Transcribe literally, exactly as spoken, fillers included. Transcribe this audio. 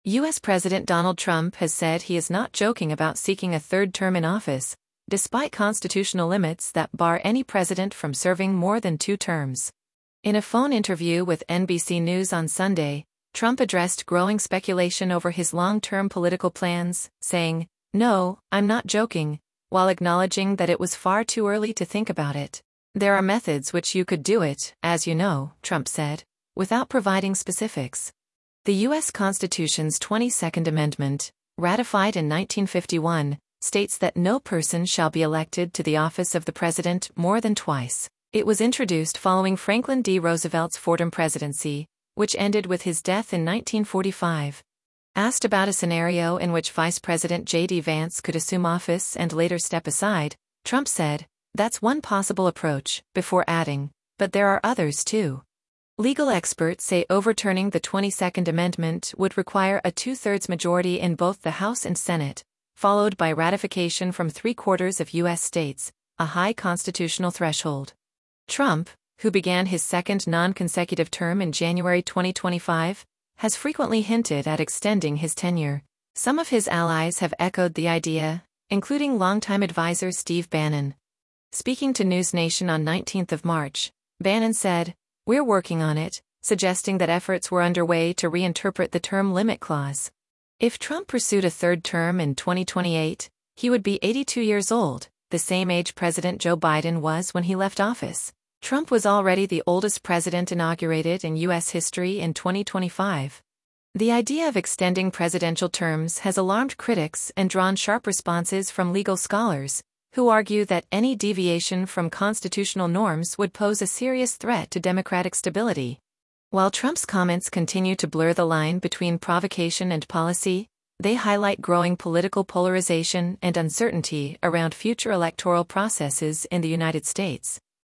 U S President Donald Trump has said he is not joking about seeking a third term in office, despite constitutional limits that bar any president from serving more than two terms. In a phone interview with N B C News on Sunday, Trump addressed growing speculation over his long-term political plans, saying, "No, I'm not joking," while acknowledging that it was far too early to think about it. "There are methods which you could do it, as you know," Trump said, without providing specifics. The U S Constitution's twenty-second Amendment, ratified in nineteen fifty-one, states that no person shall be elected to the office of the president more than twice. It was introduced following Franklin D. Roosevelt's Fordham presidency, which ended with his death in nineteen forty-five. Asked about a scenario in which Vice President J D Vance could assume office and later step aside, Trump said, "That's one possible approach," before adding, "But there are others too." Legal experts say overturning the twenty-second Amendment would require a two-thirds majority in both the House and Senate, followed by ratification from three-quarters of U S states, a high constitutional threshold. Trump, who began his second non-consecutive term in January twenty twenty-five, has frequently hinted at extending his tenure. Some of his allies have echoed the idea, including longtime advisor Steve Bannon. Speaking to News Nation on nineteenth of March, Bannon said, "We're working on it," suggesting that efforts were underway to reinterpret the term limit clause. If Trump pursued a third term in twenty twenty-eight, he would be eighty-two years old, the same age President Joe Biden was when he left office. Trump was already the oldest president inaugurated in U S history in twenty twenty-five. The idea of extending presidential terms has alarmed critics and drawn sharp responses from legal scholars, who argue that any deviation from constitutional norms would pose a serious threat to democratic stability. While Trump's comments continue to blur the line between provocation and policy, they highlight growing political polarization and uncertainty around future electoral processes in the United States.